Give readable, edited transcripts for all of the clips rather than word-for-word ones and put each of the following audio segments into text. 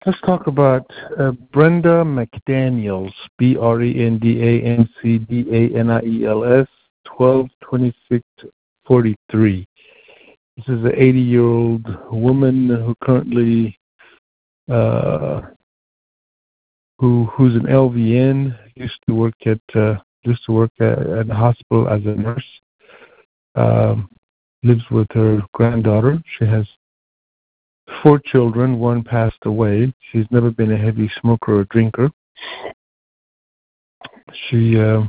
Let's talk about Brenda McDaniels, BrendaMcDaniels, 12/26/43. This is an 80-year-old woman who currently who's an LVN. Used to work at a hospital as a nurse. Lives with her granddaughter. She has 4 children. One passed away. She's never been a heavy smoker or drinker. She is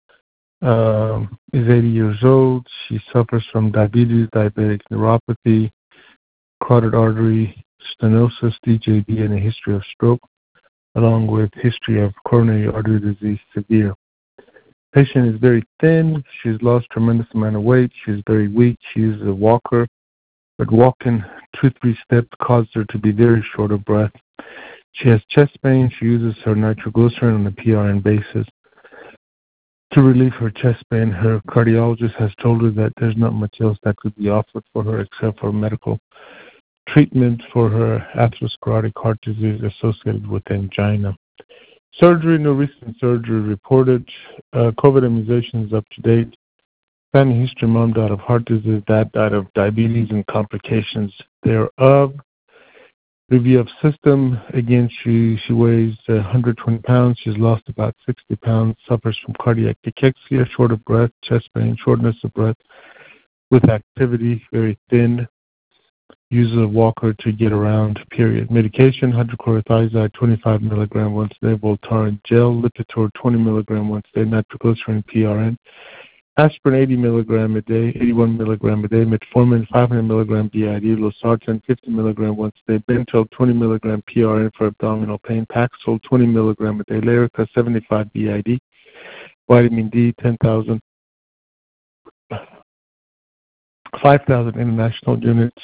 80 years old. She suffers from diabetes, diabetic neuropathy, carotid artery stenosis, DJD, and a history of stroke, along with history of coronary artery disease severe. Patient is very thin. She's lost tremendous amount of weight. She's very weak. She uses a walker, but walking 2-3 steps caused her to be very short of breath. She has chest pain. She uses her nitroglycerin on a PRN basis to relieve her chest pain. Her cardiologist has told her that there's not much else that could be offered for her except for medical treatment for her atherosclerotic heart disease associated with angina. Surgery, no recent surgery reported. COVID immunization is up to date. Family history, mom died of heart disease, dad died of diabetes and complications thereof. Review of system, again, she weighs 120 pounds. She's lost about 60 pounds, suffers from cardiac cachexia, short of breath, chest pain, shortness of breath with activity, very thin. Uses a walker to get around, period. Medication, hydrochlorothiazide, 25 milligram once a day, Voltaren gel, Lipitor, 20 milligram once a day, nitroglycerin, PRN. Aspirin, 80 milligram a day, 81 milligram a day, metformin, 500 milligram BID, losartan, 50 milligram once a day, Bentyl, 20 milligram PRN for abdominal pain, Paxil, 20 milligram a day, Lyrica, 75 BID, vitamin D, 5,000 international units.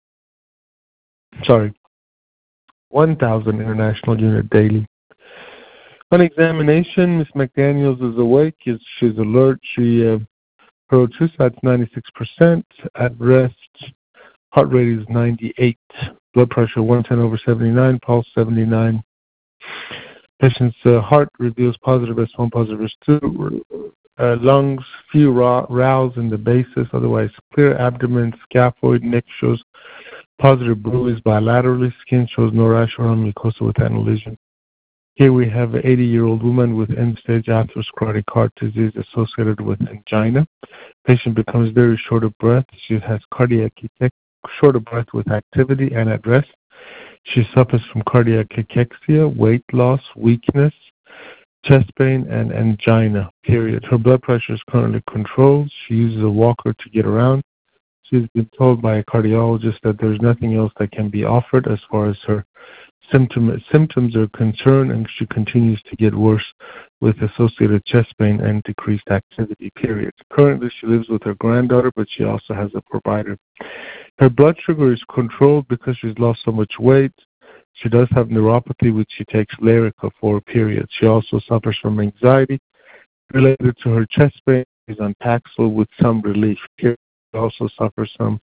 1,000 international unit daily. On examination, Ms. McDaniels is awake. She's alert. Her O2 sat's 96%. At rest, heart rate is 98. Blood pressure 110/79. Pulse 79. Patient's heart reveals positive S1, positive S2. Lungs, few rows in the basis, otherwise clear. Abdomen, scaphoid. Neck shows positive bruise bilaterally. Skin shows no rash around mucosa with anal lesion. Here we have an 80-year-old woman with end-stage atherosclerotic heart disease associated with angina. Patient becomes very short of breath. She has cardiac short of breath with activity and at rest. She suffers from cardiac cachexia, weight loss, weakness, chest pain, and angina, period. Her blood pressure is currently controlled. She uses a walker to get around. She's been told by a cardiologist that there's nothing else that can be offered as far as her symptoms are concerned, and she continues to get worse with associated chest pain and decreased activity, period. Currently, she lives with her granddaughter, but she also has a provider. Her blood sugar is controlled because she's lost so much weight. She does have neuropathy, which she takes Lyrica for, period. She also suffers from anxiety related to her chest pain. She's on Paxil with some relief, period. She also suffers from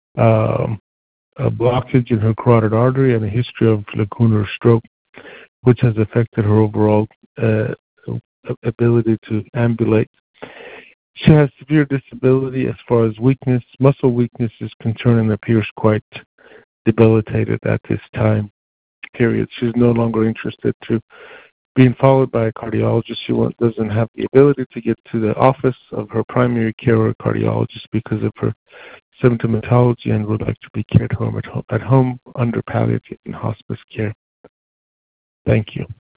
a blockage in her carotid artery and a history of lacunar stroke, which has affected her overall ability to ambulate. She has severe disability as far as weakness. Muscle weakness is concerned and appears quite debilitated at this time, period. She's no longer interested to being followed by a cardiologist. She doesn't have the ability to get to the office of her primary care or cardiologist because of her symptomatology and would like to be cared home at home under palliative and hospice care. Thank you.